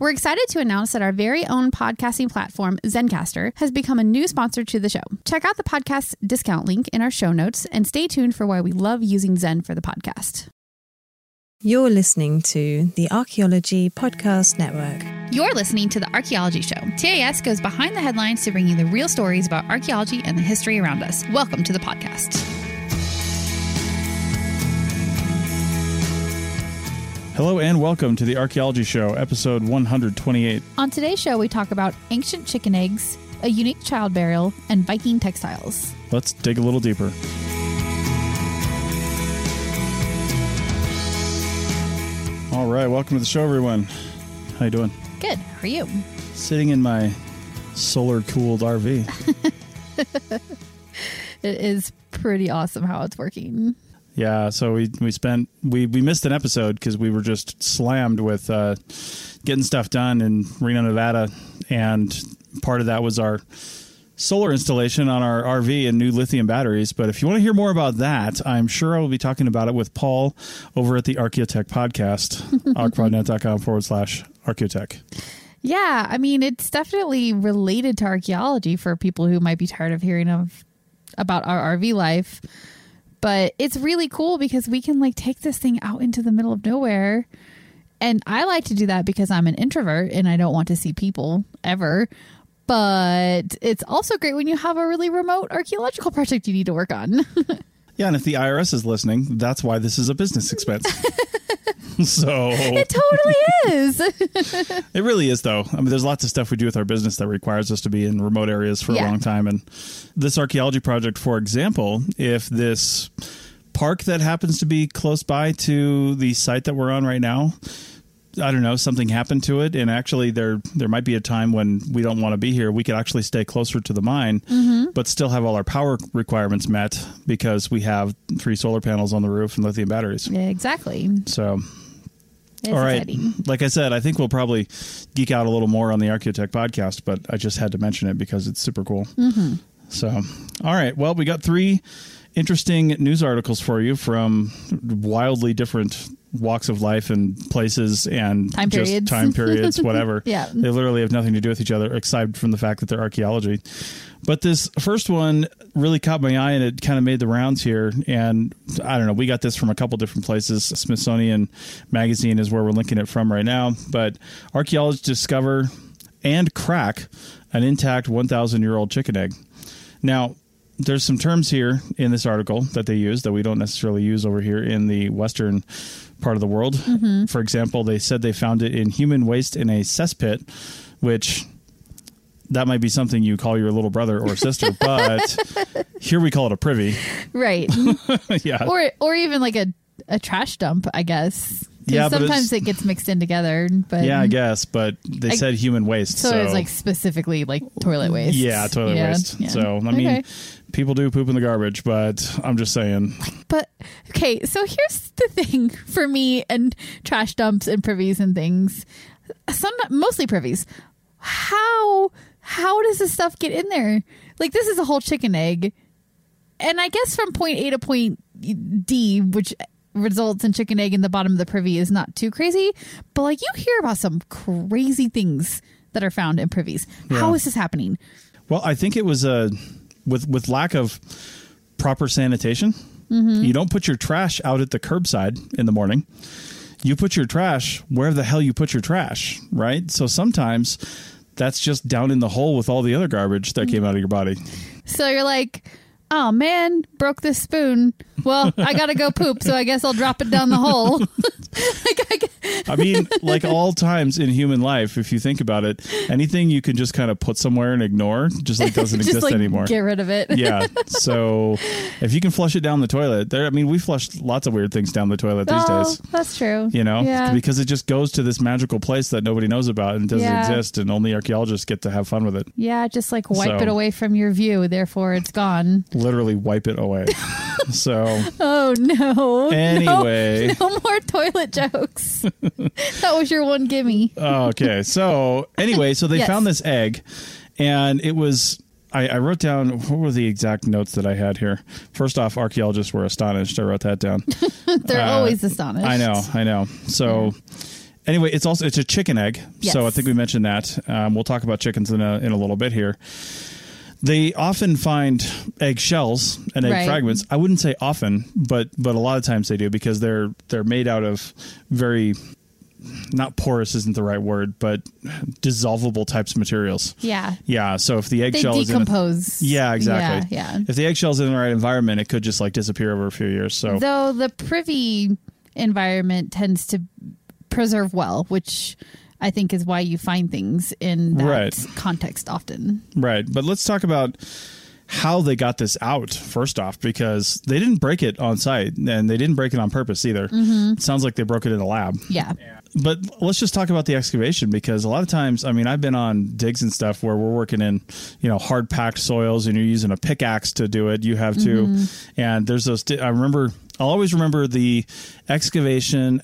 We're excited to announce that our very own podcasting platform, Zencastr, has become a new sponsor to the show. Check out the podcast discount link in our show notes and stay tuned for why we love using Zen for the podcast. You're listening to the Archaeology Podcast Network. You're listening to The Archaeology Show. TAS goes behind the headlines to bring you the real stories about archaeology and the history around us. Welcome to the podcast. Hello and welcome to the Archaeology Show, episode 128. On today's show, we talk about ancient chicken eggs, a unique child burial, and Viking textiles. Let's dig a little deeper. All right, welcome to the show, everyone. How you doing? Good. How are you? Sitting in my solar-cooled RV. It is pretty awesome how it's working. Yeah, so we missed an episode because we were just slammed with getting stuff done in Reno, Nevada, and part of that was our solar installation on our RV and new lithium batteries. But if you want to hear more about that, I'm sure I will be talking about it with Paul over at the Archaeotech podcast, arcpodnet.com/Archaeotech. Yeah, I mean, it's definitely related to archaeology for people who might be tired of hearing about our RV life. But it's really cool because we can take this thing out into the middle of nowhere. And I like to do that because I'm an introvert and I don't want to see people ever. But it's also great when you have a really remote archaeological project you need to work on. Yeah, and if the IRS is listening, that's why this is a business expense. So it totally is. It really is, though. I mean, there's lots of stuff we do with our business that requires us to be in remote areas for a long time. And this archaeology project, for example, if this park that happens to be close by to the site that we're on right now, I don't know, something happened to it, and actually there might be a time when we don't want to be here. We could actually stay closer to the mine, but still have all our power requirements met because we have 3 solar panels on the roof and lithium batteries. Yeah, exactly. So, it's all right. exciting. Like I said, I think we'll probably geek out a little more on the Archaeotech podcast, but I just had to mention it because it's super cool. Mm-hmm. So, all right. Well, we got 3 interesting news articles for you from wildly different walks of life and places and time periods, whatever. Yeah. They literally have nothing to do with each other aside from the fact that they're archaeology. But this first one really caught my eye and it kind of made the rounds here. And I don't know, we got this from a couple different places. Smithsonian Magazine is where we're linking it from right now. But archaeologists discover and crack an intact 1,000-year-old chicken egg. Now, there's some terms here in this article that they use that we don't necessarily use over here in the Western part of the world. Mm-hmm. For example, they said they found it in human waste in a cesspit, which that might be something you call your little brother or sister, but here we call it a privy. Right. Yeah. Or even a trash dump, I guess. Yeah, sometimes it gets mixed in together. But yeah, I guess. But they said human waste. So it's specifically toilet waste. Yeah, toilet waste. Yeah. So, I mean, people do poop in the garbage, but I'm just saying. But, okay, so here's the thing for me and trash dumps and privies and things. Mostly privies. How does this stuff get in there? This is a whole chicken egg. And I guess from point A to point D, which results in chicken egg in the bottom of the privy, is not too crazy. But you hear about some crazy things that are found in privies. Yeah. How is this happening? Well, I think it was with lack of proper sanitation. Mm-hmm. You don't put your trash out at the curbside in the morning. You put your trash where the hell you put your trash, right? So sometimes that's just down in the hole with all the other garbage that came out of your body. So you're like, oh man, broke this spoon. Well, I gotta go poop, so I guess I'll drop it down the hole. I mean, all times in human life, if you think about it, anything you can just kind of put somewhere and ignore just doesn't exist anymore. Get rid of it. Yeah. So if you can flush it down the toilet, we flushed lots of weird things down the toilet these days. That's true. Yeah. Because it just goes to this magical place that nobody knows about and doesn't exist, and only archaeologists get to have fun with it. Yeah, just wipe it away from your view, therefore it's gone. Literally wipe it away. So. Oh no. Anyway. No more toilet jokes. That was your one gimme. Okay. So anyway, so they found this egg, and it was, I wrote down, what were the exact notes that I had here? First off, archaeologists were astonished. I wrote that down. They're always astonished. I know. So Anyway, it's a chicken egg. Yes. So I think we mentioned that. We'll talk about chickens in a little bit here. They often find egg shells and egg fragments. I wouldn't say often, but a lot of times they do, because they're made out of very, not porous isn't the right word, but dissolvable types of materials. Yeah. Yeah. So if the eggshell is decompose. Yeah, exactly. Yeah. If the eggshell's in the right environment, it could just like disappear over a few years. So though the privy environment tends to preserve well, which I think is why you find things in that context often. Right. But let's talk about how they got this out first off, because they didn't break it on site, and they didn't break it on purpose either. Mm-hmm. It sounds like they broke it in a lab. Yeah. But let's just talk about the excavation, because a lot of times, I mean, I've been on digs and stuff where we're working in, hard packed soils, and you're using a pickaxe to do it. You have to, and there's those. I'll always remember the excavation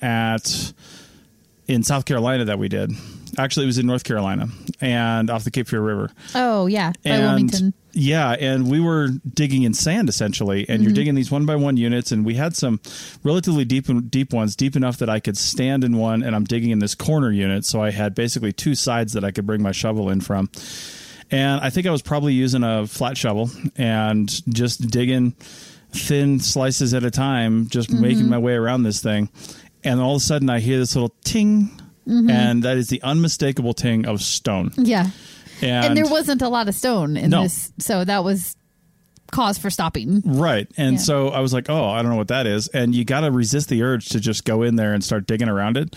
in South Carolina that we did. Actually, it was in North Carolina and off the Cape Fear River. Oh, yeah. By Wilmington. Yeah, and we were digging in sand, essentially, and you're digging these 1x1 units, and we had some relatively deep ones, deep enough that I could stand in one, and I'm digging in this corner unit, so I had basically two sides that I could bring my shovel in from. And I think I was probably using a flat shovel and just digging thin slices at a time, just making my way around this thing. And all of a sudden, I hear this little ting, and that is the unmistakable ting of stone. Yeah. And there wasn't a lot of stone in this, so that was cause for stopping. Right. And so I was like, oh, I don't know what that is. And you got to resist the urge to just go in there and start digging around it.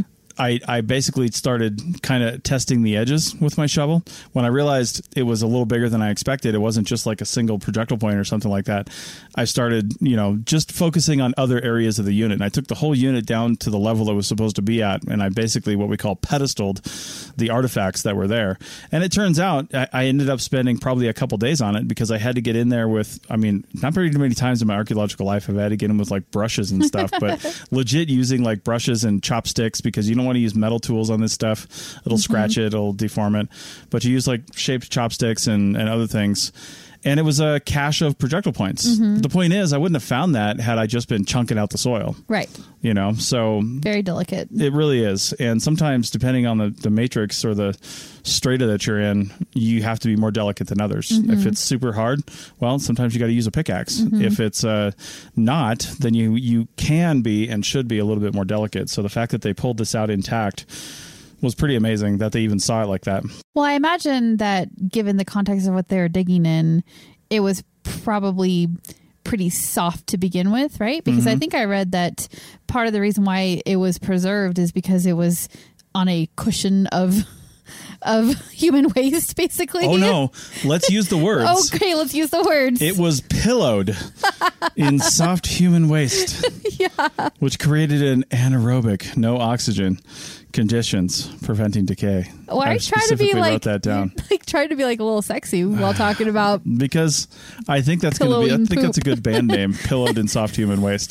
I basically started kind of testing the edges with my shovel. When I realized it was a little bigger than I expected, it wasn't just like a single projectile point or something like that. I started, just focusing on other areas of the unit. And I took the whole unit down to the level it was supposed to be at. And I basically what we call pedestaled the artifacts that were there. And it turns out I ended up spending probably a couple days on it, because I had to get in there with, not very many times in my archaeological life I've had to get in with like brushes and stuff, but legit using like brushes and chopsticks, because you don't want to use metal tools on this stuff. It'll scratch it, it'll deform it, but you use like shaped chopsticks and other things. And it was a cache of projectile points. The point is, I wouldn't have found that had I just been chunking out the soil. Right. So very delicate. It really is. And sometimes, depending on the matrix or the strata that you're in, you have to be more delicate than others. If it's super hard, well, sometimes you got to use a pickaxe. If it's not, then you can be and should be a little bit more delicate. So the fact that they pulled this out intact was pretty amazing, that they even saw it like that. Well, I imagine that given the context of what they were digging in, it was probably pretty soft to begin with, right? Because I think I read that part of the reason why it was preserved is because it was on a cushion of human waste, basically. Oh no, let's use the words. Okay, let's use the words. It was pillowed in soft human waste, which created an anaerobic, no oxygen conditions, preventing decay. Well, I try to be like, wrote that down. Trying to be like a little sexy while talking about, because I think that's going to be. I think that's a good band name. Pillowed in soft human waste.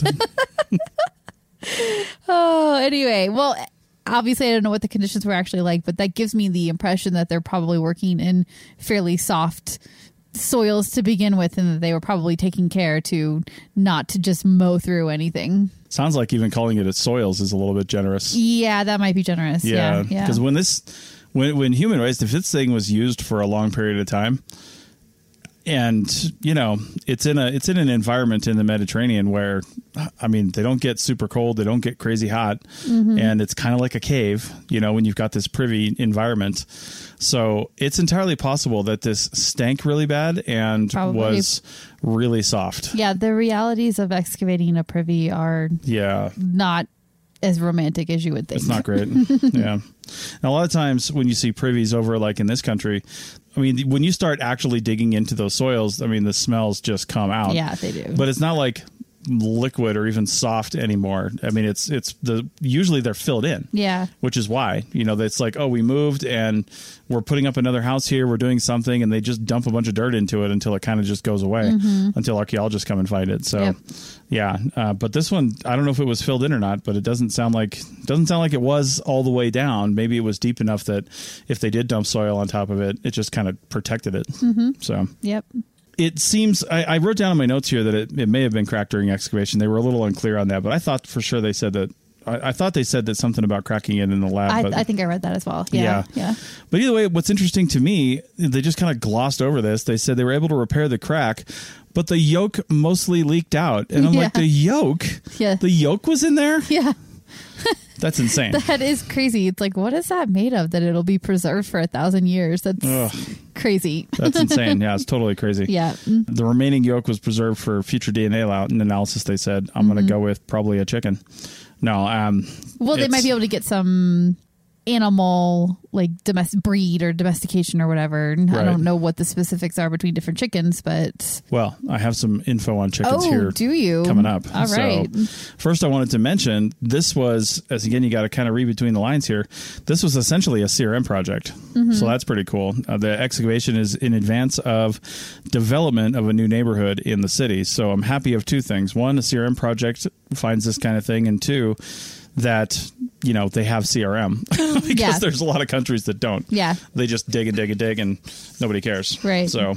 Oh, anyway, well. Obviously, I don't know what the conditions were actually like, but that gives me the impression that they're probably working in fairly soft soils to begin with, and that they were probably taking care to not to just mow through anything. Sounds like even calling it soils is a little bit generous. Yeah, that might be generous. Yeah, because when human waste, if this thing was used for a long period of time, and it's in an environment in the Mediterranean where, they don't get super cold, they don't get crazy hot, and it's kind of like a cave, when you've got this privy environment. So it's entirely possible that this stank really bad and was really soft. Yeah, the realities of excavating a privy are not as romantic as you would think. It's not great. Yeah. Now, a lot of times when you see privies over like in this country, when you start actually digging into those soils, the smells just come out. Yeah, they do. But it's not like liquid or even soft anymore. Usually they're filled in. Yeah. Which is why, it's like, oh, we moved and we're putting up another house here, we're doing something, and they just dump a bunch of dirt into it until it kind of just goes away, until archaeologists come and find it. So but this one, I don't know if it was filled in or not, but it doesn't sound like it was all the way down. Maybe it was deep enough that if they did dump soil on top of it, it just kind of protected it. So it seems, I wrote down in my notes here that it may have been cracked during excavation. They were a little unclear on that, but I thought for sure they said that I thought they said that something about cracking it in the lab. I think I read that as well. Yeah. But either way, what's interesting to me, they just kind of glossed over this. They said they were able to repair the crack, but the yolk mostly leaked out. And I'm like, the yolk? Yeah. The yolk was in there? Yeah. That's insane. That is crazy. It's like, what is that made of that it'll be preserved for 1,000 years? That's crazy. That's insane. Yeah, it's totally crazy. Yeah. The remaining yolk was preserved for future DNA analysis, they said. I'm going to go with probably a chicken. No. Well, they might be able to get some animal, like breed or domestication or whatever. Right. I don't know what the specifics are between different chickens, but... Well, I have some info on chickens here. Do you? Coming up. All right. So, first I wanted to mention, this was, as again, you got to kind of read between the lines here, this was essentially a CRM project. So that's pretty cool. The excavation is in advance of development of a new neighborhood in the city. So I'm happy of two things. One, a CRM project finds this kind of thing, and two, that, you know, they have CRM because there's a lot of countries that don't. Yeah. They just dig and dig and dig and nobody cares. Right. So,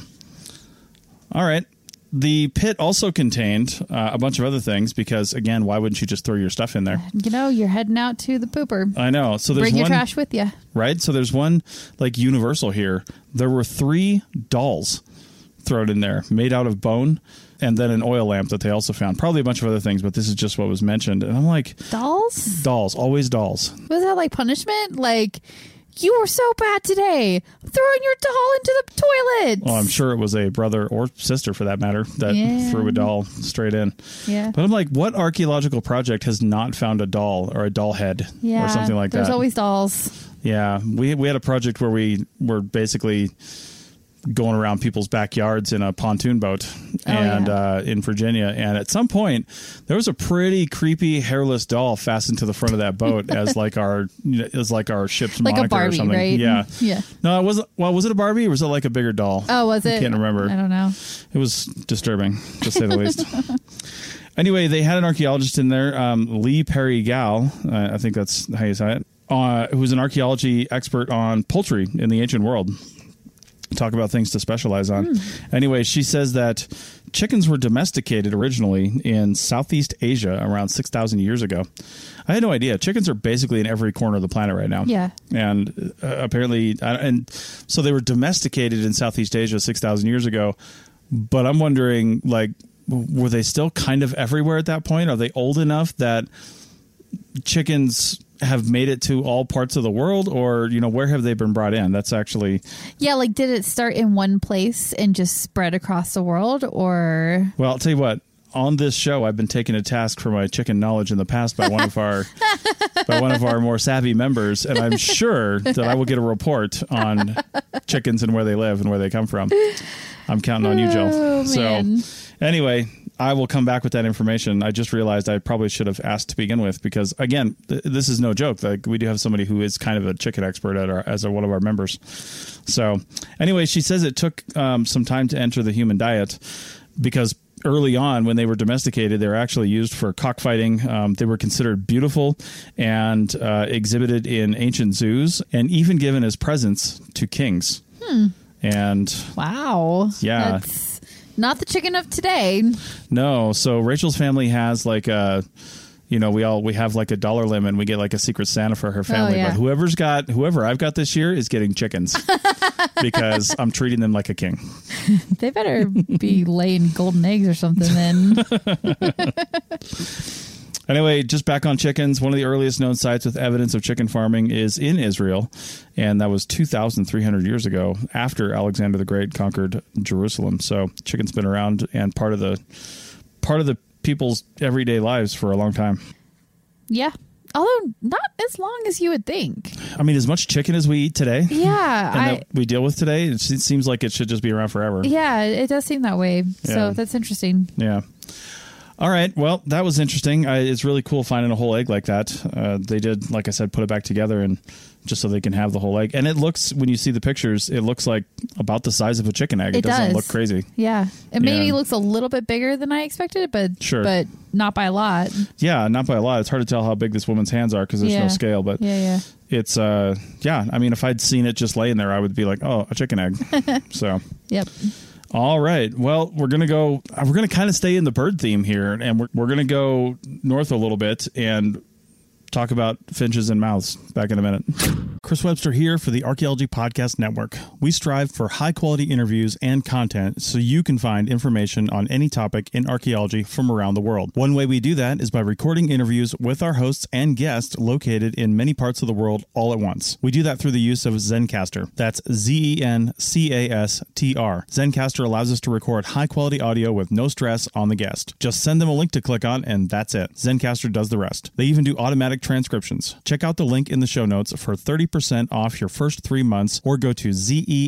all right. The pit also contained a bunch of other things because, again, why wouldn't you just throw your stuff in there? You know, you're heading out to the pooper. I know. So there's Bring your trash with you. Right. So there's one like universal here. There were 3 dolls thrown in there made out of bone. And then an oil lamp that they also found. Probably a bunch of other things, but this is just what was mentioned. And I'm like... Dolls? Dolls. Always dolls. Was that like punishment? Like, you were so bad today. I'm throwing your doll into the toilet. Well, I'm sure it was a brother or sister, for that matter, that threw a doll straight in. Yeah. But I'm like, what archaeological project has not found a doll or a doll head or something like that? There's always dolls. Yeah. We had a project where we were basically... going around people's backyards in a pontoon boat in Virginia. And at some point there was a pretty creepy hairless doll fastened to the front of that boat as like our ship's like moniker a Barbie, or something. Right? Yeah. Yeah. No, it wasn't. Well, was it a Barbie or was it like a bigger doll? Oh, was it? I can't remember. I don't know. It was disturbing, to say the least. Anyway, they had an archaeologist in there, Lee Perry Gal. I think that's how you say it. Who's an archaeology expert on poultry in the ancient world. Talk about things to specialize on. Anyway, she says that chickens were domesticated originally in Southeast Asia around 6,000 years ago. I had no idea. Chickens are basically in every corner of the planet right now. Yeah. And apparently, and so they were domesticated in Southeast Asia 6,000 years ago. But I'm wondering, like, were they still kind of everywhere at that point? Are they old enough that chickens have made it to all parts of the world, or, you know, where have they been brought in? That's actually... Yeah, like, did it start in one place and just spread across the world, or... Well, I'll tell you what, on this show, I've been taken to task for my chicken knowledge in the past by one of our more savvy members, and I'm sure that I will get a report on chickens and where they live and where they come from. I'm counting on you, Jill. Oh, man. So, anyway... I will come back with that information. I just realized I probably should have asked to begin with because, again, this is no joke. Like, we do have somebody who is kind of a chicken expert as one of our members. So, anyway, she says it took some time to enter the human diet because early on, when they were domesticated, they were actually used for cockfighting. They were considered beautiful and exhibited in ancient zoos and even given as presents to kings. And wow. Yeah. That's not the chicken of today. No. So Rachel's family has like a, you know, we have like a dollar limit and we get like a Secret Santa for her family. Yeah. But whoever I've got this year is getting chickens because I'm treating them like a king. They better be laying golden eggs or something then. Anyway, just back on chickens, one of the earliest known sites with evidence of chicken farming is in Israel, and that was 2,300 years ago after Alexander the Great conquered Jerusalem. So chicken's been around and part of the people's everyday lives for a long time. Yeah. Although not as long as you would think. I mean, as much chicken as we eat today. Yeah. And that we deal with today, it seems like it should just be around forever. Yeah, it does seem that way. Yeah. So that's interesting. Yeah. All right. Well, that was interesting. It's really cool finding a whole egg like that. They did, like I said, put it back together and just so they can have the whole egg. And it looks, when you see the pictures, it looks like about the size of a chicken egg. It doesn't look crazy. Yeah. It maybe looks a little bit bigger than I expected, but sure. But not by a lot. Yeah, not by a lot. It's hard to tell how big this woman's hands are because there's no scale. But it's, I mean, if I'd seen it just laying there, I would be like, oh, a chicken egg. So. Yep. All right. Well, we're going to kind of stay in the bird theme here, and we're going to go north a little bit and talk about finches and mouths back in a minute. Chris Webster here for the Archaeology Podcast Network. We strive for high-quality interviews and content so you can find information on any topic in archaeology from around the world. One way we do that is by recording interviews with our hosts and guests located in many parts of the world all at once. We do that through the use of Zencastr. That's Zencastr. Zencastr allows us to record high-quality audio with no stress on the guest. Just send them a link to click on, and that's it. Zencastr does the rest. They even do automatic transcriptions. Check out the link in the show notes for 30% off your first 3 months, or go to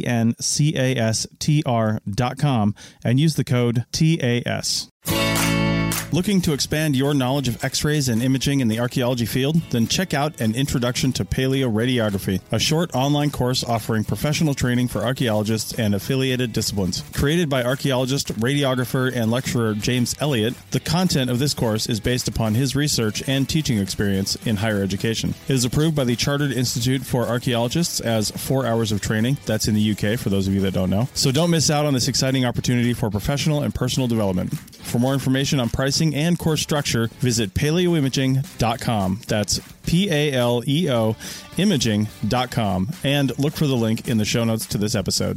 zencastr.com and use the code TAS. Looking to expand your knowledge of X-rays and imaging in the archaeology field? Then check out An Introduction to Paleoradiography, a short online course offering professional training for archaeologists and affiliated disciplines. Created by archaeologist, radiographer, and lecturer James Elliott, the content of this course is based upon his research and teaching experience in higher education. It is approved by the Chartered Institute for Archaeologists as 4 hours of training. That's in the UK, for those of you that don't know. So don't miss out on this exciting opportunity for professional and personal development. For more information on pricing and course structure, visit paleoimaging.com. That's PALEO imaging.com, and look for the link in the show notes to this episode.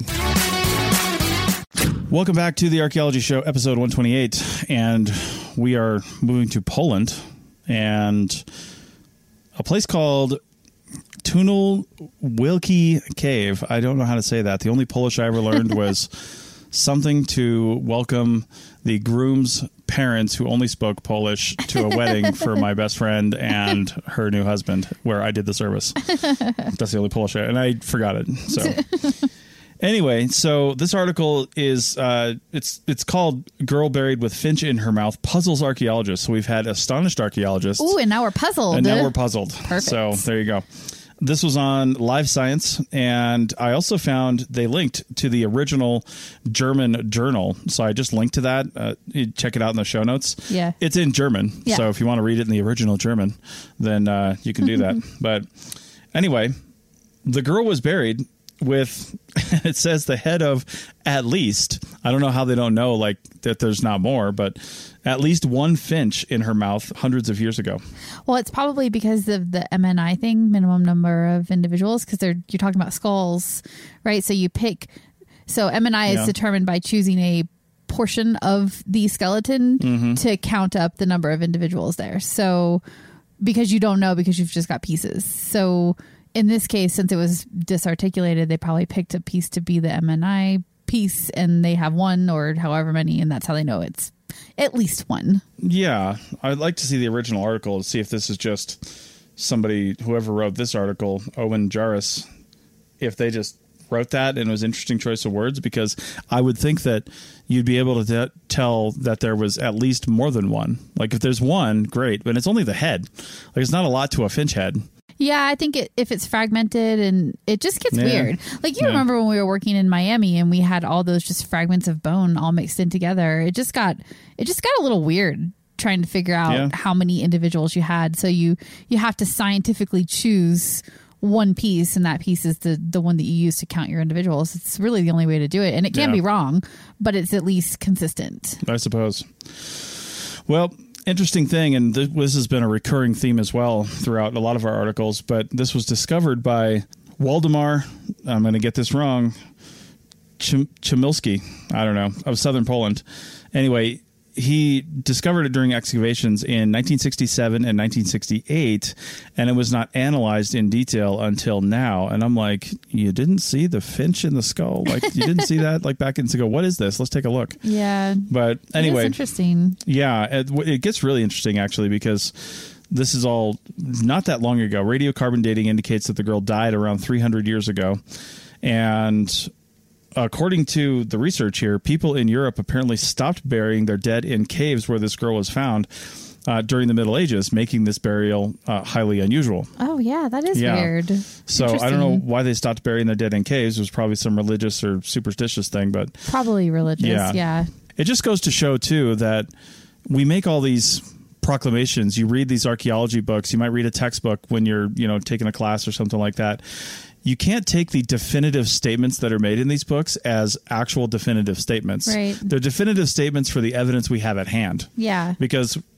Welcome back to the Archaeology Show, episode 128, and we are moving to Poland and a place called Tunel Wielki Cave. I don't know how to say that. The only Polish I ever learned was something to welcome the groom's parents, who only spoke Polish, to a wedding for my best friend and her new husband, where I did the service. That's the only Polish and I forgot it. So anyway, so this article is it's called "Girl Buried with Finch in Her Mouth Puzzles Archaeologists." So we've had astonished archaeologists. Ooh, and now we're puzzled. And now we're puzzled. Perfect. So there you go. This was on Live Science, and I also found they linked to the original German journal. So I just linked to that. You check it out in the show notes. Yeah. It's in German. Yeah. So if you want to read it in the original German, then you can do that. But anyway, the girl was buried with, it says, the head of at least, I don't know how they don't know, like, that there's not more, but at least one finch in her mouth hundreds of years ago. Well, it's probably because of the MNI thing, minimum number of individuals, because you're talking about skulls, right? So MNI is determined by choosing a portion of the skeleton to count up the number of individuals there. So because you don't know, because you've just got pieces. So in this case, since it was disarticulated, they probably picked a piece to be the MNI piece, and they have one or however many, and that's how they know it's at least one. Yeah. I'd like to see the original article to see if this is just somebody, whoever wrote this article, Owen Jarvis, if they just wrote that and it was an interesting choice of words, because I would think that you'd be able to tell that there was at least more than one. Like, if there's one, great, but it's only the head. Like, it's not a lot to a finch head. Yeah, I think if it's fragmented, and it just gets weird. Like, you remember when we were working in Miami and we had all those just fragments of bone all mixed in together. It just got a little weird trying to figure out how many individuals you had. So you have to scientifically choose one piece, and that piece is the one that you use to count your individuals. It's really the only way to do it, and it can be wrong, but it's at least consistent, I suppose. Well, interesting thing, and this has been a recurring theme as well throughout a lot of our articles, but this was discovered by Waldemar, I'm going to get this wrong, Chmielewski, I don't know, of southern Poland. Anyway, he discovered it during excavations in 1967 and 1968, and it was not analyzed in detail until now. And I'm like, you didn't see the finch in the skull? Like, you didn't see that? Like, back in to go, what is this? Let's take a look. Yeah. But anyway, it's interesting. Yeah, it gets really interesting, actually, because this is all not that long ago. Radiocarbon dating indicates that the girl died around 300 years ago. And according to the research here, people in Europe apparently stopped burying their dead in caves where this girl was found during the Middle Ages, making this burial highly unusual. Oh, yeah, that is weird. So I don't know why they stopped burying their dead in caves. It was probably some religious or superstitious thing, but probably religious, yeah. It just goes to show, too, that we make all these proclamations. You read these archaeology books. You might read a textbook when you're, taking a class or something like that. You can't take the definitive statements that are made in these books as actual definitive statements. Right. They're definitive statements for the evidence we have at hand. Yeah. Because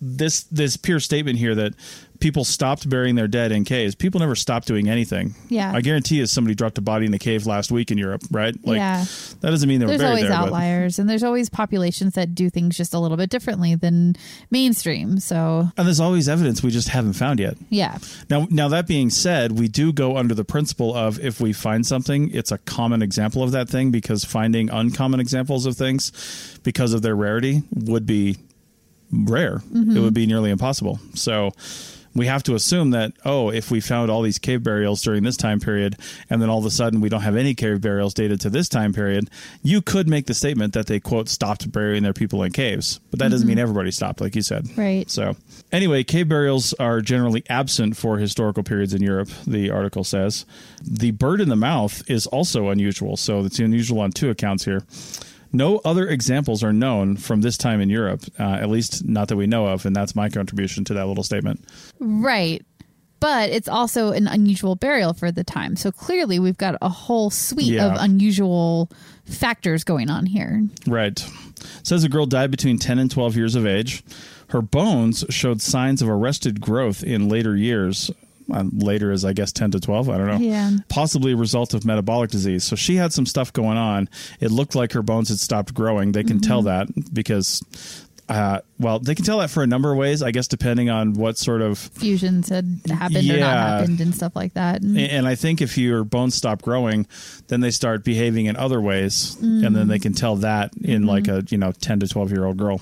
this pure statement here that people stopped burying their dead in caves. People never stopped doing anything. Yeah. I guarantee you somebody dropped a body in a cave last week in Europe, right? Like, yeah. That doesn't mean they were buried there. There's always outliers, and there's always populations that do things just a little bit differently than mainstream. So, and there's always evidence we just haven't found yet. Yeah. Now that being said, we do go under the principle of if we find something, it's a common example of that thing, because finding uncommon examples of things because of their rarity would be rare. It would be nearly impossible. So we have to assume that, if we found all these cave burials during this time period, and then all of a sudden we don't have any cave burials dated to this time period, you could make the statement that they, quote, stopped burying their people in caves. But that doesn't mean everybody stopped, like you said. Right. So anyway, cave burials are generally absent for historical periods in Europe, the article says. The bird in the mouth is also unusual. So it's unusual on two accounts here. No other examples are known from this time in Europe, at least not that we know of, and that's my contribution to that little statement. Right. But it's also an unusual burial for the time. So clearly we've got a whole suite of unusual factors going on here. Right. It says the girl died between 10 and 12 years of age. Her bones showed signs of arrested growth in later years. Later is, I guess, 10 to 12. I don't know. Yeah. Possibly a result of metabolic disease. So she had some stuff going on. It looked like her bones had stopped growing. They can tell that because, they can tell that for a number of ways, I guess, depending on what sort of fusions had happened or not happened and stuff like that. And I think if your bones stop growing, then they start behaving in other ways. And then they can tell that in like a, 10 to 12-year-old girl.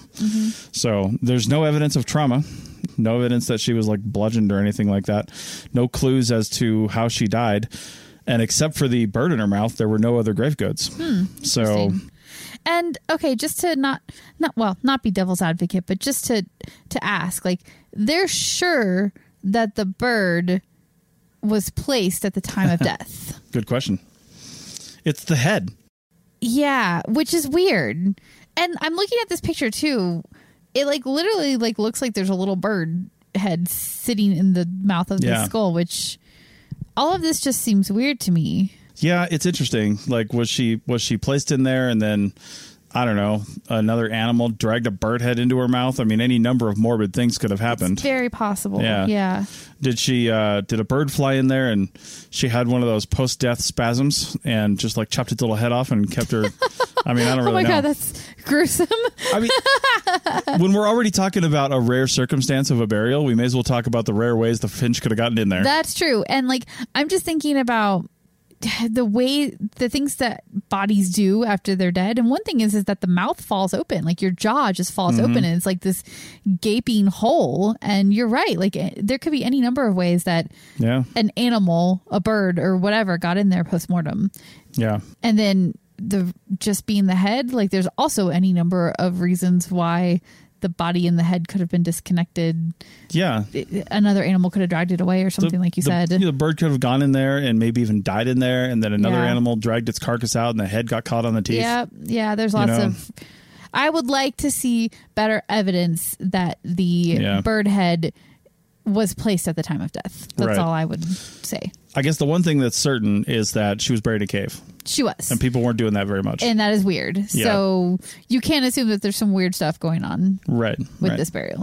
So there's no evidence of trauma. No evidence that she was like bludgeoned or anything like that. No clues as to how she died. And except for the bird in her mouth, there were no other grave goods. So, and okay, just to not be devil's advocate, but just to ask, like, they're sure that the bird was placed at the time of death. Good question. It's the head. Yeah, which is weird. And I'm looking at this picture too. It literally looks like there's a little bird head sitting in the mouth of the skull, which all of this just seems weird to me. Yeah, it's interesting. Like, was she placed in there and then, I don't know, another animal dragged a bird head into her mouth? I mean, any number of morbid things could have happened. It's very possible. Yeah. Did a bird fly in there and she had one of those post-death spasms and just like chopped its little head off and kept her? I mean, I don't really know. Oh my God, that's gruesome. I mean, when we're already talking about a rare circumstance of a burial, we may as well talk about the rare ways the finch could have gotten in there. That's true. And I'm just thinking about the things that bodies do after they're dead. And one thing is that the mouth falls open, like your jaw just falls open and it's like this gaping hole. And you're right. Like there could be any number of ways that an animal, a bird or whatever got in there post-mortem. Yeah. And then just being the head, like there's also any number of reasons why the body and the head could have been disconnected. Yeah. Another animal could have dragged it away or something, like you said. The bird could have gone in there and maybe even died in there, and then another animal dragged its carcass out and the head got caught on the teeth. Yeah, there's lots of... I would like to see better evidence that the bird head was placed at the time of death. That's all I would say. I guess the one thing that's certain is that she was buried in a cave. She was. And people weren't doing that very much. And that is weird. Yeah. So you can't assume that there's some weird stuff going on with this burial.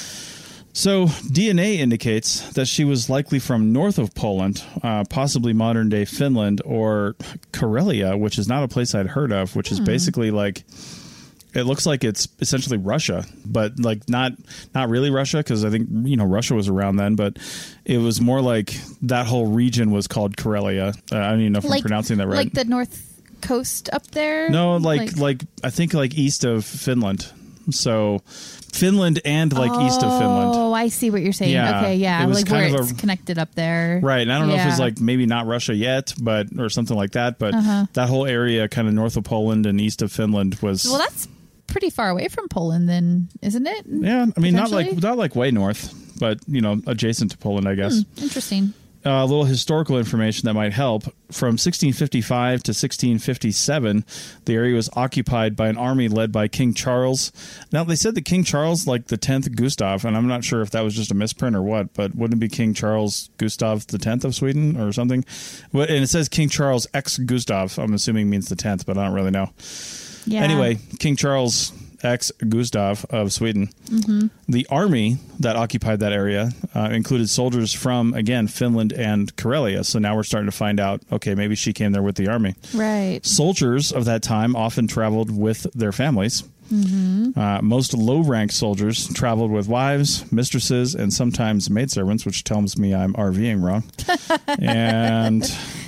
So DNA indicates that she was likely from north of Poland, possibly modern-day Finland or Karelia, which is not a place I'd heard of, which is basically like... It looks like it's essentially Russia, but like not really Russia, because I think, Russia was around then, but it was more like that whole region was called Karelia. I don't even know if I'm pronouncing that right. Like the north coast up there? No, like I think like east of Finland. So Finland and east of Finland. Oh, I see what you're saying. Yeah, okay, yeah. it was like kind where of it's connected up there. Right. And I don't know if it's like maybe not Russia yet, or something like that. But that whole area kind of north of Poland and east of Finland was... Well, that's pretty far away from Poland then, isn't it? Yeah. I mean, not like way north, but, adjacent to Poland, I guess. Interesting. A little historical information that might help. From 1655 to 1657, the area was occupied by an army led by King Charles. Now, they said that King Charles, like the 10th Gustav, and I'm not sure if that was just a misprint or what, but wouldn't it be King Charles Gustav the 10th of Sweden or something? And it says King Charles X Gustav. I'm assuming means the 10th, but I don't really know. Yeah. Anyway, King Charles ex Gustav of Sweden. The army that occupied that area included soldiers from, again, Finland and Karelia. So now we're starting to find out, okay, maybe she came there with the army. Right. Soldiers of that time often traveled with their families. Most low-ranked soldiers traveled with wives, mistresses, and sometimes maidservants, which tells me I'm RVing wrong. And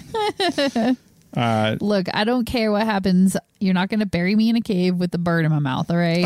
look, I don't care what happens. You're not going to bury me in a cave with a bird in my mouth, all right?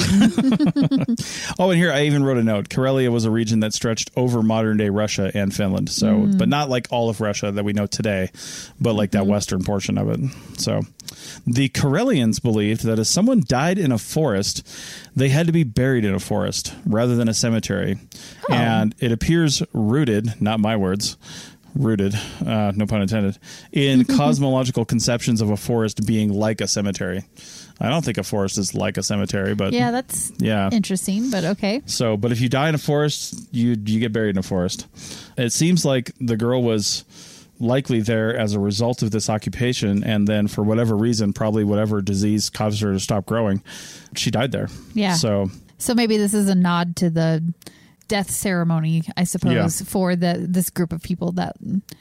oh, and here I even wrote a note. Karelia was a region that stretched over modern-day Russia and Finland. So, but not like all of Russia that we know today, but like that western portion of it. So the Karelians believed that if someone died in a forest, they had to be buried in a forest rather than a cemetery. Oh. And it appears rooted, not my words, rooted, no pun intended, in cosmological conceptions of a forest being like a cemetery. I don't think a forest is like a cemetery, but yeah, that's interesting, but okay. So, but if you die in a forest, you get buried in a forest. It seems like the girl was likely there as a result of this occupation, and then for whatever reason, probably whatever disease caused her to stop growing, she died there. Yeah. So maybe this is a nod to the death ceremony, I suppose, for this group of people that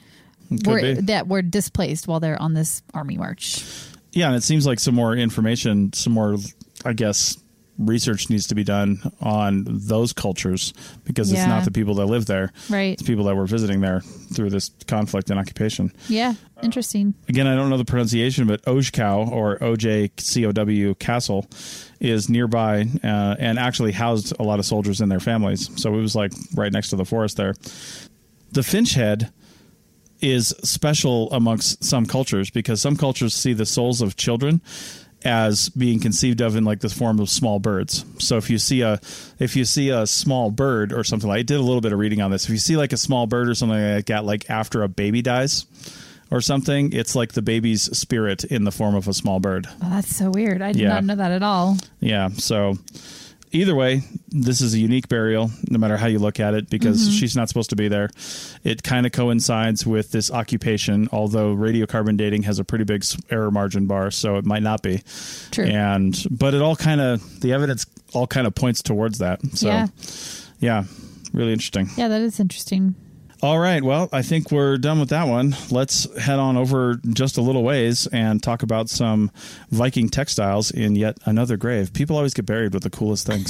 were displaced while they're on this army march. Yeah, and it seems like some more information, some more, I guess, research needs to be done on those cultures, because it's not the people that live there. Right. It's people that were visiting there through this conflict and occupation. Yeah, interesting. Again, I don't know the pronunciation, but Ojkow, or OJCOW Castle, is nearby and actually housed a lot of soldiers and their families. So it was like right next to the forest there. The Finch head is special amongst some cultures, because some cultures see the souls of children as being conceived of in like the form of small birds. So if you see a small bird or something, like I did a little bit of reading on this. If you see like a small bird or something like that, like after a baby dies or something, it's like the baby's spirit in the form of a small bird. Oh, that's so weird. I did not know that at all. Yeah. So either way, this is a unique burial, no matter how you look at it, because she's not supposed to be there. It kind of coincides with this occupation, although radiocarbon dating has a pretty big error margin bar, so it might not be. True. But it all kind of, the evidence all kind of points towards that. So, yeah, really interesting. Yeah, that is interesting. All right. Well, I think we're done with that one. Let's head on over just a little ways and talk about some Viking textiles in yet another grave. People always get buried with the coolest things.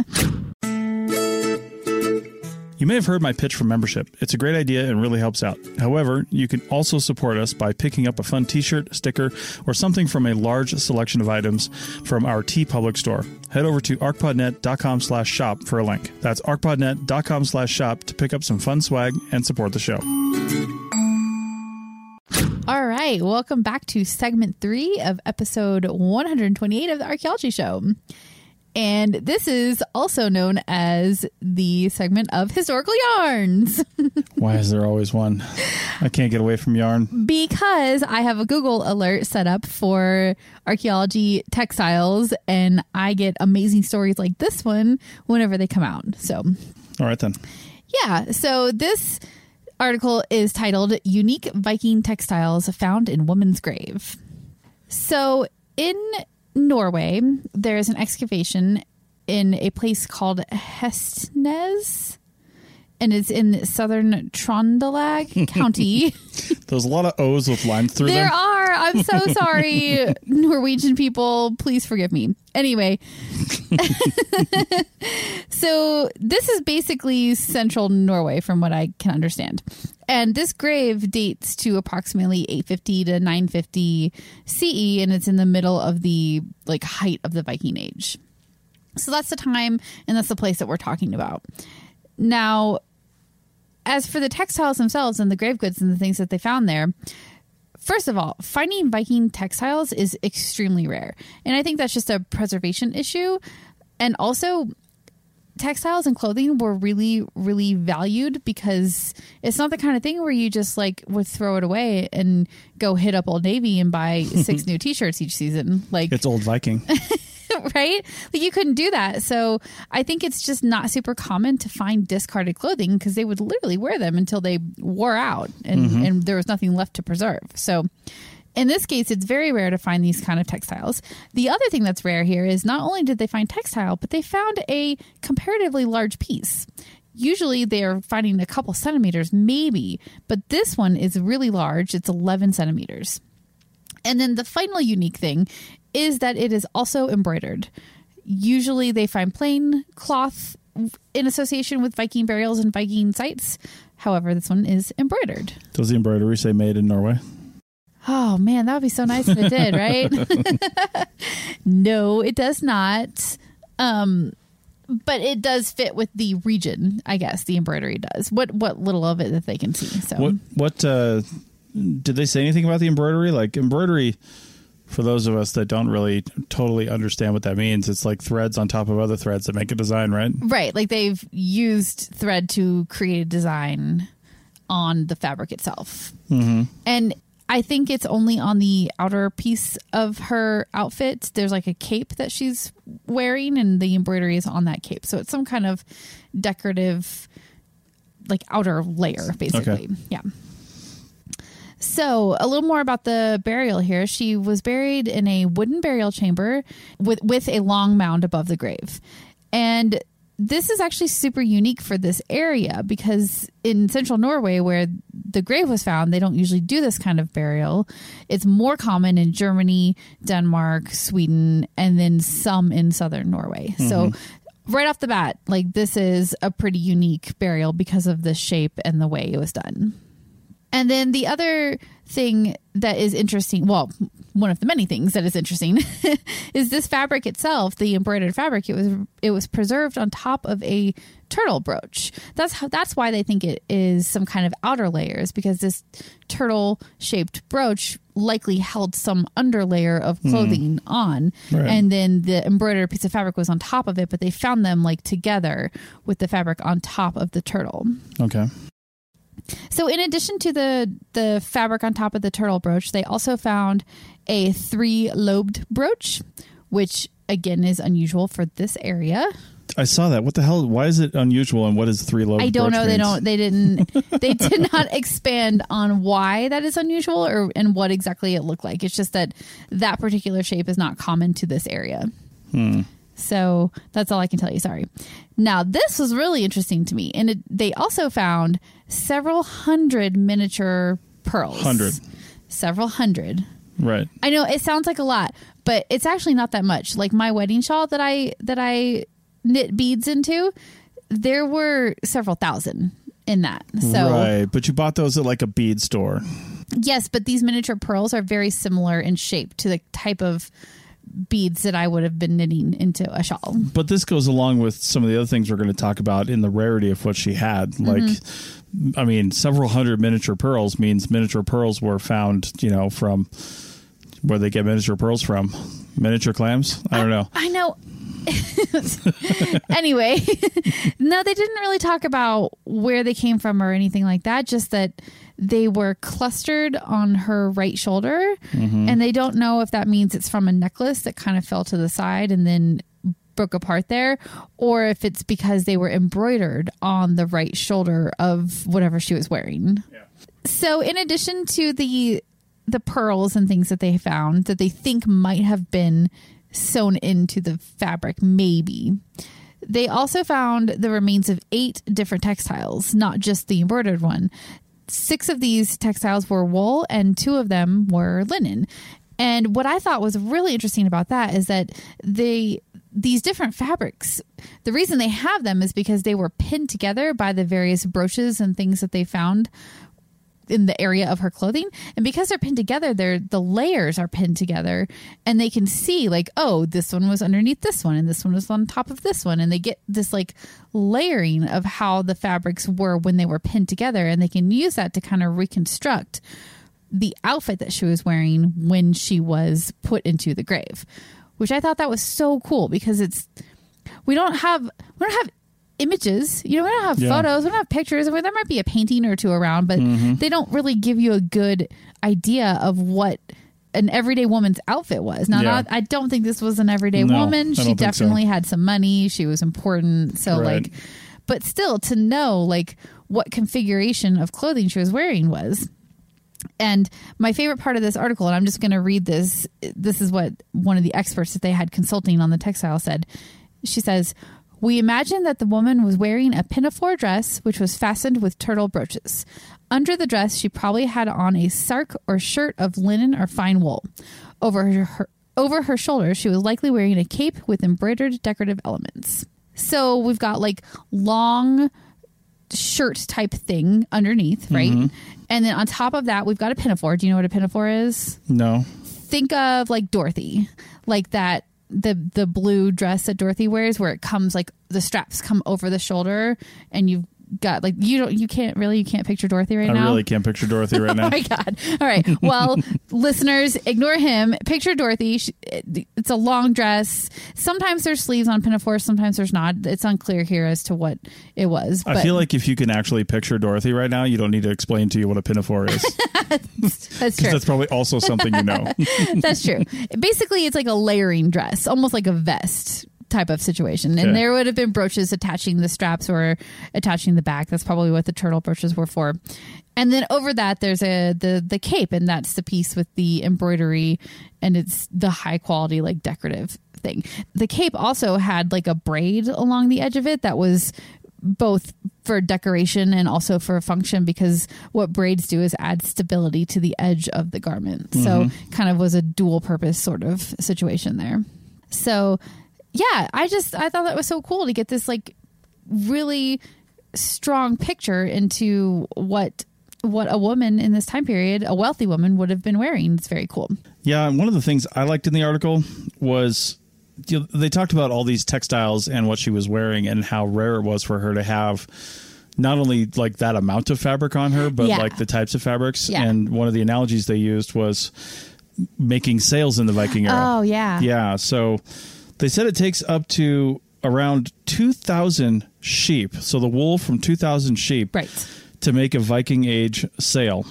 You may have heard my pitch for membership. It's a great idea and really helps out. However, you can also support us by picking up a fun t-shirt, sticker, or something from a large selection of items from our TeePublic store. Head over to arcpodnet.com/shop for a link. That's arcpodnet.com/shop to pick up some fun swag and support the show. All right. Welcome back to segment 3 of episode 128 of the Archaeology Show. And this is also known as the segment of historical yarns. Why is there always one? I can't get away from yarn. Because I have a Google alert set up for archaeology textiles, and I get amazing stories like this one whenever they come out. So, all right then. Yeah. So this article is titled Unique Viking Textiles Found in Woman's Grave. So in Norway, there is an excavation in a place called Hestnes, and it's in southern Trøndelag County. There's a lot of O's with lines through them. There are. I'm so sorry, Norwegian people. Please forgive me. Anyway, so this is basically central Norway from what I can understand. And this grave dates to approximately 850 to 950 CE, and it's in the middle of the height of the Viking Age. So that's the time, and that's the place that we're talking about. Now, as for the textiles themselves and the grave goods and the things that they found there, first of all, finding Viking textiles is extremely rare. And I think that's just a preservation issue. And also, textiles and clothing were really, really valued, because it's not the kind of thing where you just would throw it away and go hit up Old Navy and buy 6 new t-shirts each season. It's old Viking. Right? You couldn't do that. So I think it's just not super common to find discarded clothing, because they would literally wear them until they wore out and there was nothing left to preserve. So in this case, it's very rare to find these kind of textiles. The other thing that's rare here is not only did they find textile, but they found a comparatively large piece. Usually they are finding a couple centimeters, maybe, but this one is really large. It's 11 centimeters. And then the final unique thing is that it is also embroidered. Usually they find plain cloth in association with Viking burials and Viking sites. However, this one is embroidered. Does the embroidery say made in Norway? Oh, man, that would be so nice if it did, right? No, it does not. But it does fit with the region, I guess. The embroidery does. What little of it that they can see. So, what did they say anything about the embroidery? Like embroidery, for those of us that don't really totally understand what that means, it's like threads on top of other threads that make a design, right? Right. Like they've used thread to create a design on the fabric itself. Mm-hmm. And I think it's only on the outer piece of her outfit. There's like a cape that she's wearing, and the embroidery is on that cape. So it's some kind of decorative, like outer layer, basically. Okay. Yeah. So a little more about the burial here. She was buried in a wooden burial chamber with a long mound above the grave. And this is actually super unique for this area because in central Norway, where the grave was found, they don't usually do this kind of burial. It's more common in Germany, Denmark, Sweden, and then some in southern Norway. Mm-hmm. So right off the bat, like this is a pretty unique burial because of the shape and the way it was done. And then the other thing that is interesting, well, one of the many things that is interesting is this fabric itself, the embroidered fabric. It was preserved on top of a turtle brooch. That's why they think it is some kind of outer layers, because this turtle shaped brooch likely held some underlayer of clothing on, right. And then the embroidered piece of fabric was on top of it, but they found them like together with the fabric on top of the turtle. Okay. So in addition to the fabric on top of the turtle brooch, they also found a 3-lobed brooch, which again is unusual for this area. I saw that. What the hell? Why is it unusual, and what is 3-lobed? I don't know. Means? They did not expand on why that is unusual and what exactly it looked like. It's just that particular shape is not common to this area. So that's all I can tell you. Sorry. Now, this was really interesting to me. And they also found several hundred miniature pearls. Several hundred. Right. I know it sounds like a lot, but it's actually not that much. Like my wedding shawl that I knit beads into, there were several thousand in that. So, right. But you bought those at like a bead store. Yes, but these miniature pearls are very similar in shape to the type of beads that I would have been knitting into a shawl. But this goes along with some of the other things we're going to talk about in the rarity of what she had. Like, I mean, several hundred miniature pearls means miniature pearls were found, from where they get miniature pearls from. Miniature clams? I don't know. I know. Anyway, no, they didn't really talk about where they came from or anything like that. Just that they were clustered on her right shoulder, and they don't know if that means it's from a necklace that kind of fell to the side and then broke apart there, or if it's because they were embroidered on the right shoulder of whatever she was wearing. Yeah. So in addition to the pearls and things that they found that they think might have been sewn into the fabric, maybe, they also found the remains of 8 different textiles, not just the embroidered one. 6 of these textiles were wool and 2 of them were linen. And what I thought was really interesting about that is that these different fabrics, the reason they have them is because they were pinned together by the various brooches and things that they found in the area of her clothing. And because they're pinned together, the layers are pinned together, and they can see like, oh, this one was underneath this one and this one was on top of this one. And they get this like layering of how the fabrics were when they were pinned together. And they can use that to kind of reconstruct the outfit that she was wearing when she was put into the grave, which I thought that was so cool because we don't have images, we don't have photos, we don't have pictures. There might be a painting or 2 around, but they don't really give you a good idea of what an everyday woman's outfit was. Now, I don't think this was an everyday woman. She definitely had some money. She was important. So right. But still to know like what configuration of clothing she was wearing was. And my favorite part of this article, and I'm just going to read this. This is what one of the experts that they had consulting on the textile said. She says, "We imagined that the woman was wearing a pinafore dress, which was fastened with turtle brooches. Under the dress, she probably had on a sark or shirt of linen or fine wool. Over her shoulders, she was likely wearing a cape with embroidered decorative elements." So we've got like long shirt type thing underneath, right? And then on top of that, we've got a pinafore. Do you know what a pinafore is? No. Think of like Dorothy, like that, the blue dress that Dorothy wears, where it comes like the straps come over the shoulder, and you've got like, you can't picture Dorothy right now. I really can't picture Dorothy right now. Oh my God. All right. Well, listeners, ignore him. Picture Dorothy. It's a long dress. Sometimes there's sleeves on pinafores. Sometimes there's not. It's unclear here as to what it was. I feel like if you can actually picture Dorothy right now, you don't need to explain to you what a pinafore is. That's true. That's probably also something you know. That's true. Basically, it's like a layering dress, almost like a vest type of situation. And there would have been brooches attaching the straps or attaching the back. That's probably what the turtle brooches were for. And then over that, there's the cape, and that's the piece with the embroidery, and it's the high quality, like decorative thing. The cape also had like a braid along the edge of it that was both for decoration and also for function, because what braids do is add stability to the edge of the garment. So kind of was a dual purpose sort of situation there. So yeah, I thought that was so cool to get this like really strong picture into what a woman in this time period, a wealthy woman, would have been wearing. It's very cool. Yeah, and one of the things I liked in the article was, you know, they talked about all these textiles and what she was wearing and how rare it was for her to have not only like that amount of fabric on her, but like the types of fabrics. Yeah. And one of the analogies they used was making sails in the Viking era. Oh, yeah. Yeah, so they said it takes up to around 2,000 sheep, so the wool from 2,000 sheep, to make a Viking age sail.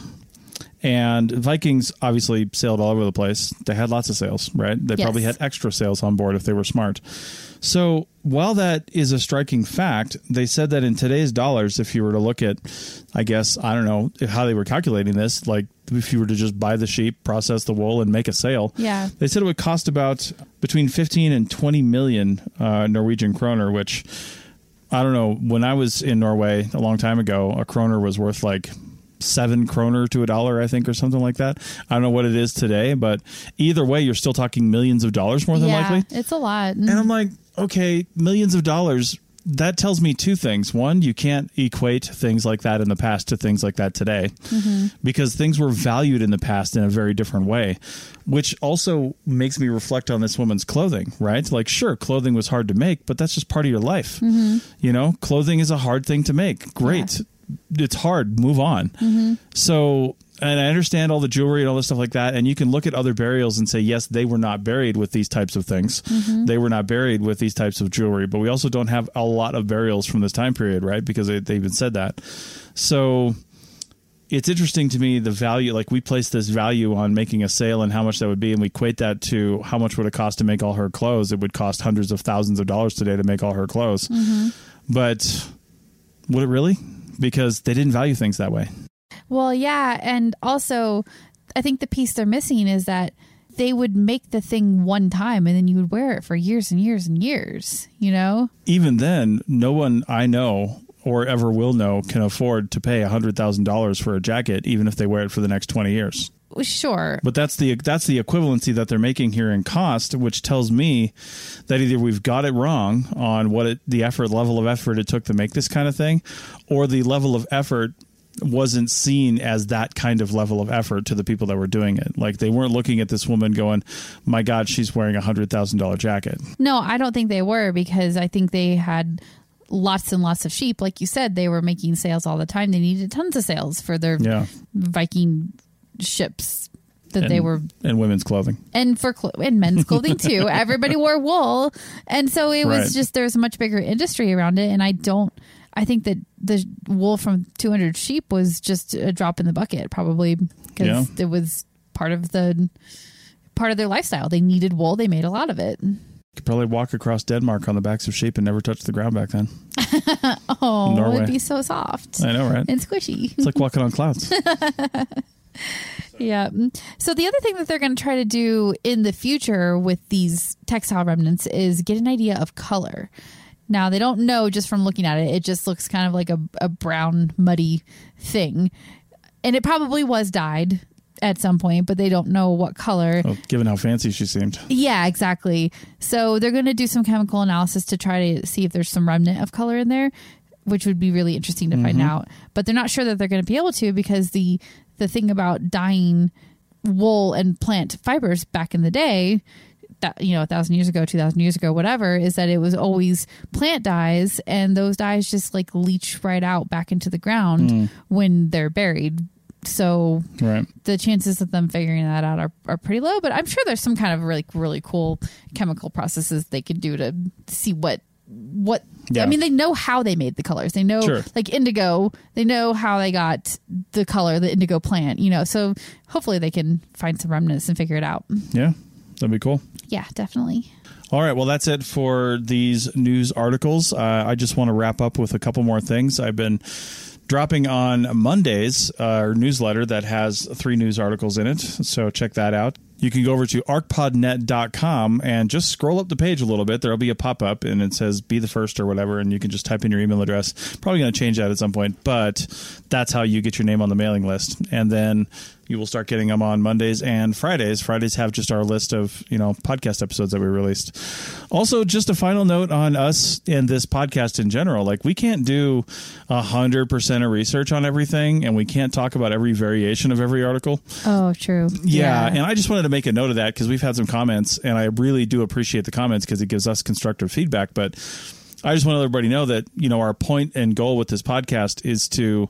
And Vikings obviously sailed all over the place. They had lots of sails, right? They probably had extra sails on board if they were smart. So while that is a striking fact, they said that in today's dollars, if you were to look at, I guess, I don't know how they were calculating this, like if you were to just buy the sheep, process the wool, and make a sail, they said it would cost about between 15 and 20 million Norwegian kroner, which, I don't know, when I was in Norway a long time ago, a kroner was worth like 7 kroner to $1, I think, or something like that. I don't know what it is today, but either way, you're still talking millions of dollars more than likely. It's a lot. And I'm like, okay, millions of dollars. That tells me two things. One, you can't equate things like that in the past to things like that today, because things were valued in the past in a very different way, which also makes me reflect on this woman's clothing, right? Like, sure, clothing was hard to make, but that's just part of your life. You know, clothing is a hard thing to make. Great. It's hard. Move on. So, and I understand all the jewelry and all this stuff like that. And you can look at other burials and say, yes, they were not buried with these types of things. They were not buried with these types of jewelry. But we also don't have a lot of burials from this time period, right? Because they even said that. So it's interesting to me, the value, like we place this value on making a sale and how much that would be. And we equate that to how much would it cost to make all her clothes. It would cost hundreds of thousands of dollars today to make all her clothes. But would it really? Because they didn't value things that way. Well, yeah. And also, I think the piece they're missing is that they would make the thing one time and then you would wear it for years and years and years, you know? Even then, no one I know or ever will know can afford to pay $100,000 for a jacket, even if they wear it for the next 20 years. Sure. But that's the equivalency that they're making here in cost, which tells me that either we've got it wrong on the level of effort it took to make this kind of thing, or the level of effort wasn't seen as that kind of level of effort to the people that were doing it. Like, they weren't looking at this woman going, my God, she's wearing $100,000 jacket. No, I don't think they were, because I think they had lots and lots of sheep. Like you said, they were making sales all the time. They needed tons of sales for their Viking ships that they were, and women's clothing, and for and men's clothing too. Everybody wore wool, and so it was just, there's a much bigger industry around it. And I think that the wool from 200 sheep was just a drop in the bucket, probably, because it was part of their lifestyle. They needed wool. They made a lot of it. You could probably walk across Denmark on the backs of sheep and never touch the ground back then. Oh, Norway. It'd be so soft. I know, right? And squishy. It's like walking on clouds. Yeah. So the other thing that they're going to try to do in the future with these textile remnants is get an idea of color. Now, they don't know just from looking at it. It just looks kind of like a brown, muddy thing. And it probably was dyed at some point, but they don't know what color. Well, given how fancy she seemed. Yeah, exactly. So they're going to do some chemical analysis to try to see if there's some remnant of color in there, which would be really interesting to find out. But they're not sure that they're going to be able to, because the thing about dyeing wool and plant fibers back in the day, that 1,000 years ago, 2,000 years ago, whatever, is that it was always plant dyes, and those dyes just like leach right out back into the ground when they're buried. So the chances of them figuring that out are pretty low, but I'm sure there's some kind of really cool chemical processes they can do to see what I mean, they know how they made the colors. They know like indigo, they know how they got the color, the indigo plant, so hopefully they can find some remnants and figure it out. Yeah, that'd be cool. Yeah, definitely. All right. Well, that's it for these news articles. I just want to wrap up with a couple more things. I've been dropping on Mondays our newsletter that has 3 news articles in it. So check that out. You can go over to arcpodnet.com and just scroll up the page a little bit. There'll be a pop-up and it says be the first or whatever, and you can just type in your email address. Probably going to change that at some point, but that's how you get your name on the mailing list. And then you will start getting them on Mondays and Fridays. Fridays have just our list of, podcast episodes that we released. Also, just a final note on us and this podcast in general. Like, we can't do 100% of research on everything, and we can't talk about every variation of every article. Oh, true. Yeah. And I just wanted to make a note of that because we've had some comments, and I really do appreciate the comments because it gives us constructive feedback. But I just want to let everybody know that, our point and goal with this podcast is to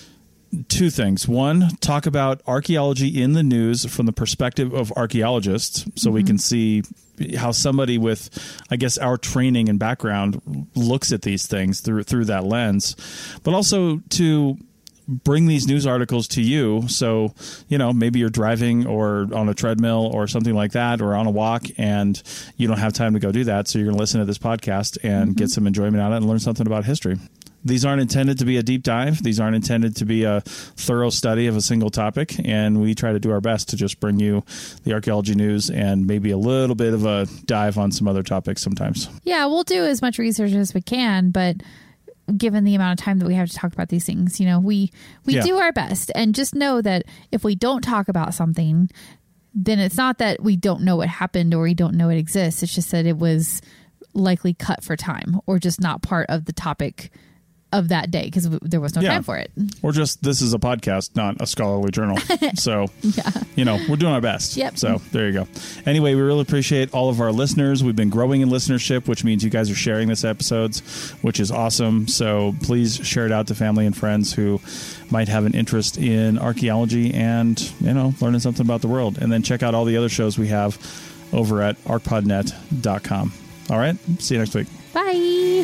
2 things. 1, talk about archaeology in the news from the perspective of archaeologists, so we can see how somebody with, I guess, our training and background looks at these things through that lens, but also to bring these news articles to you. So, maybe you're driving or on a treadmill or something like that, or on a walk, and you don't have time to go do that. So you're going to listen to this podcast and get some enjoyment out of it and learn something about history. These aren't intended to be a deep dive. These aren't intended to be a thorough study of a single topic. And we try to do our best to just bring you the archaeology news and maybe a little bit of a dive on some other topics sometimes. Yeah, we'll do as much research as we can, but given the amount of time that we have to talk about these things, we do our best. And just know that if we don't talk about something, then it's not that we don't know what happened or we don't know it exists. It's just that it was likely cut for time or just not part of the topic of that day because there was no time for it. Or just, this is a podcast, not a scholarly journal. So, we're doing our best. Yep. So there you go. Anyway, we really appreciate all of our listeners. We've been growing in listenership, which means you guys are sharing this episodes, which is awesome. So please share it out to family and friends who might have an interest in archaeology and, learning something about the world. And then check out all the other shows we have over at arcpodnet.com. All right. See you next week. Bye.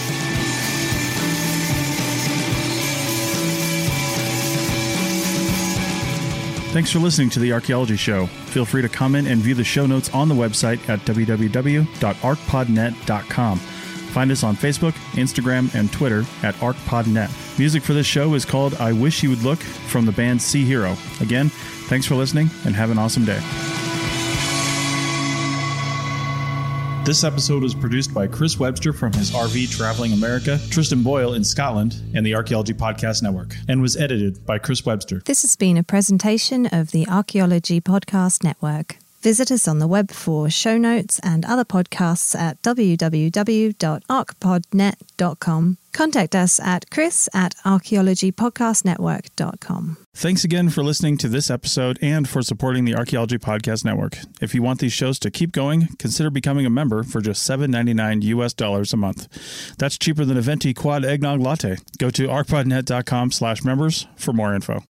Thanks for listening to The Archaeology Show. Feel free to comment and view the show notes on the website at www.arcpodnet.com. Find us on Facebook, Instagram, and Twitter at ArcPodNet. Music for this show is called I Wish You Would Look from the band Sea Hero. Again, thanks for listening and have an awesome day. This episode was produced by Chris Webster from his RV Traveling America, Tristan Boyle in Scotland, and the Archaeology Podcast Network, and was edited by Chris Webster. This has been a presentation of the Archaeology Podcast Network. Visit us on the web for show notes and other podcasts at www.arcpodnet.com. Contact us at chris@archaeologypodcastnetwork.com. Thanks again for listening to this episode and for supporting the Archaeology Podcast Network. If you want these shows to keep going, consider becoming a member for just $7.99 US a month. That's cheaper than a venti quad eggnog latte. Go to arcpodnet.com/members for more info.